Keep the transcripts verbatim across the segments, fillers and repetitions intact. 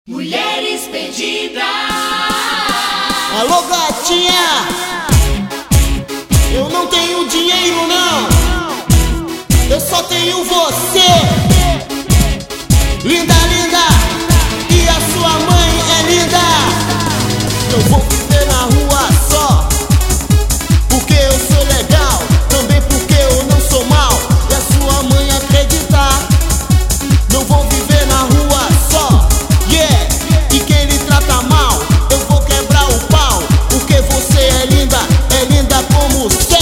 Mulheres perdidas. Alô, gatinha, eu não tenho dinheiro não, eu só tenho você. Linda, linda, e a sua mãe é linda. Eu vou viver na rua só, porque eu sou legal, também porque eu não sou mal. E a sua mãe acreditar. Não vou viver na rua só, yeah. E quem lhe trata mal, eu vou quebrar o pau, porque você é linda, é linda como o céu.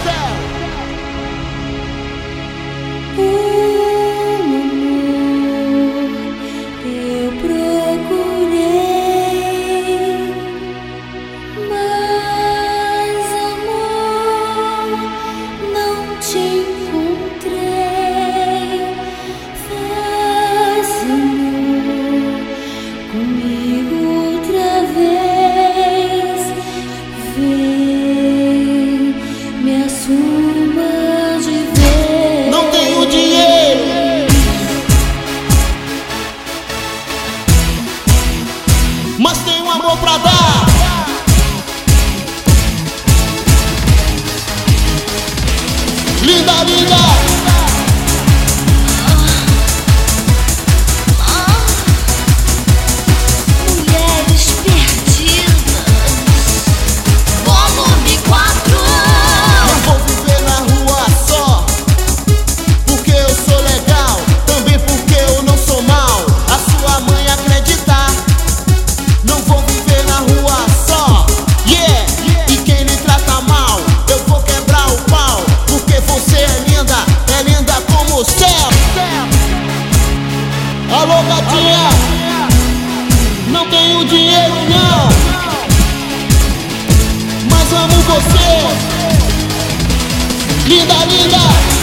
Eu procurei, mas amor, não te encontrei. Faz amor comigo outra vez. Vem, me assuma de vez. Não tenho dinheiro, mas tenho amor pra dar. Linda, linda, Mulheres perdidas. Volume quatro. não vou viver na rua só, porque eu sou legal, também porque eu não sou mal. A sua mãe acreditar. Não vou viver na rua só, yeah. E quem lhe trata mal, eu vou quebrar o pau, porque você é linda, é linda como o céu. Alô, gatinha, não tenho dinheiro não, mas amo você. Linda, linda.